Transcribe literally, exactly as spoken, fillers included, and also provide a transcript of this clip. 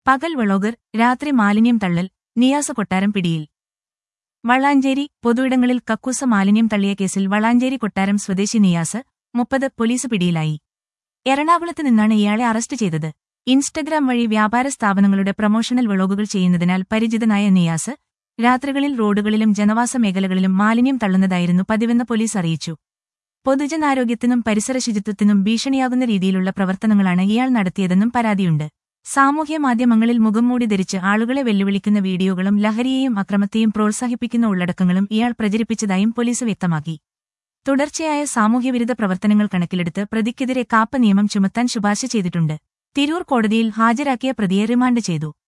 പകൽ വ്ളോഗർ, രാത്രി മാലിന്യം തള്ളൽ, നിയാസ് കൊട്ടാരം പിടിയിൽ. വളാഞ്ചേരി പൊതുയിടങ്ങളിൽ കക്കൂസ മാലിന്യം തള്ളിയ കേസിൽ വളാഞ്ചേരി കൊട്ടാരം സ്വദേശി നിയാസ്, മുപ്പത് പോലീസ് പിടിയിലായി. എറണാകുളത്ത് നിന്നാണ് ഇയാളെ അറസ്റ്റ് ചെയ്തത്. ഇൻസ്റ്റഗ്രാം വഴി വ്യാപാര സ്ഥാപനങ്ങളുടെ പ്രൊമോഷണൽ വ്ളോഗുകൾ ചെയ്യുന്നതിനാൽ പരിചിതനായ നിയാസ്, രാത്രികളിൽ റോഡുകളിലും ജനവാസ മേഖലകളിലും മാലിന്യം തള്ളുന്നതായിരുന്നു പതിവെന്ന് പോലീസ് അറിയിച്ചു. പൊതുജനാരോഗ്യത്തിനും പരിസര ശുചിത്വത്തിനും ഭീഷണിയാകുന്ന രീതിയിലുള്ള പ്രവർത്തനങ്ങളാണ് ഇയാൾ നടത്തിയതെന്നും പരാതിയുണ്ട്. സാമൂഹ്യ മാധ്യമങ്ങളിൽ മുഖംമൂടി ധരിച്ച് ആളുകളെ വെല്ലുവിളിക്കുന്ന വീഡിയോകളും ലഹരിയെയും അക്രമത്തെയും പ്രോത്സാഹിപ്പിക്കുന്ന ഉള്ളടക്കങ്ങളും ഇയാൾ പ്രചരിപ്പിച്ചതായും പോലീസ് വ്യക്തമാക്കി. തുടർച്ചയായ സാമൂഹ്യവിരുദ്ധ പ്രവർത്തനങ്ങൾ കണക്കിലെടുത്ത് പ്രതിക്കെതിരെ കാപ്പ നിയമം ചുമത്താൻ ശുപാർശ ചെയ്തിട്ടുണ്ട്. തിരൂർ കോടതിയിൽ ഹാജരാക്കിയ പ്രതിയെ റിമാൻഡ് ചെയ്തു.